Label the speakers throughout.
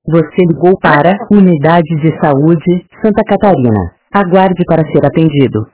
Speaker 1: Você ligou para Unidade de Saúde Santa Catarina. Aguarde para ser atendido.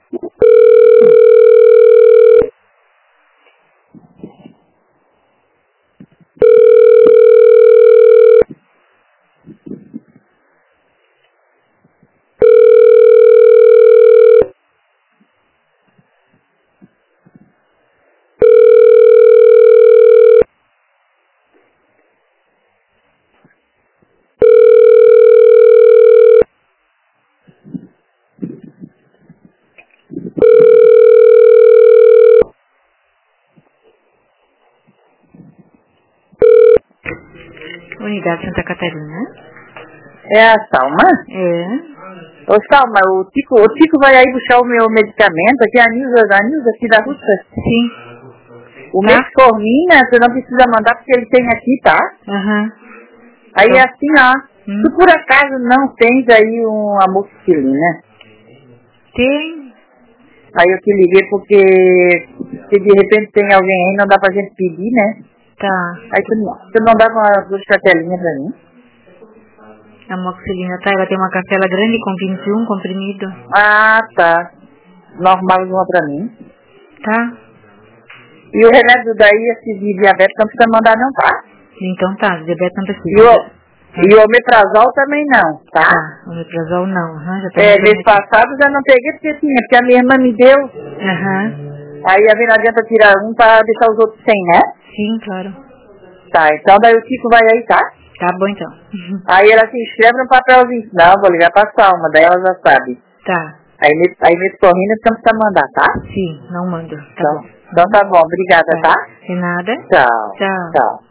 Speaker 1: Unidade Santa Catarina.
Speaker 2: É a Salma?
Speaker 1: É.
Speaker 2: Ô Salma, o Tico vai aí buscar o meu medicamento aqui, a Nilza aqui da Rússia.
Speaker 1: Sim.
Speaker 2: O
Speaker 1: Tá.
Speaker 2: Metformina, você não precisa mandar porque ele tem aqui, tá?
Speaker 1: Aham.
Speaker 2: Aí
Speaker 1: Tá.
Speaker 2: é assim, ó. Se por acaso não tens aí um amoxicilina,
Speaker 1: Tem.
Speaker 2: aí eu te liguei porque se de repente tem alguém aí, não dá pra gente pedir, né?
Speaker 1: Tá.
Speaker 2: Aí tu não dá umas 2 cartelinhas pra mim?
Speaker 1: A amoxicilina, tá? Ela tem uma cartela grande com 21 comprimido.
Speaker 2: Ah, tá. Normal uma pra mim.
Speaker 1: Tá?
Speaker 2: E o remédio daí, esse de diabetes, não precisa mandar não, tá?
Speaker 1: Então tá, diabetes não
Speaker 2: E
Speaker 1: precisa.
Speaker 2: o omeprazol também não, tá?
Speaker 1: Tá, o omeprazol não. Aham, já tá
Speaker 2: Mês passado já não peguei porque a minha irmã me deu.
Speaker 1: Aham.
Speaker 2: Aí a não adianta tirar um pra deixar os outros sem, né?
Speaker 1: Sim, claro.
Speaker 2: Tá, então daí o Tico vai aí, tá?
Speaker 1: Tá bom então.
Speaker 2: Aí ela se inscreve no papelzinho. Não, vou ligar pra Salma, daí ela já sabe.
Speaker 1: Tá.
Speaker 2: Aí nesse correndo não precisa mandar, tá?
Speaker 1: Sim, não mando. Tá
Speaker 2: Então,
Speaker 1: bom.
Speaker 2: então tá bom, obrigada, tá?
Speaker 1: De nada.
Speaker 2: Tchau.
Speaker 1: Tchau.
Speaker 2: Tchau.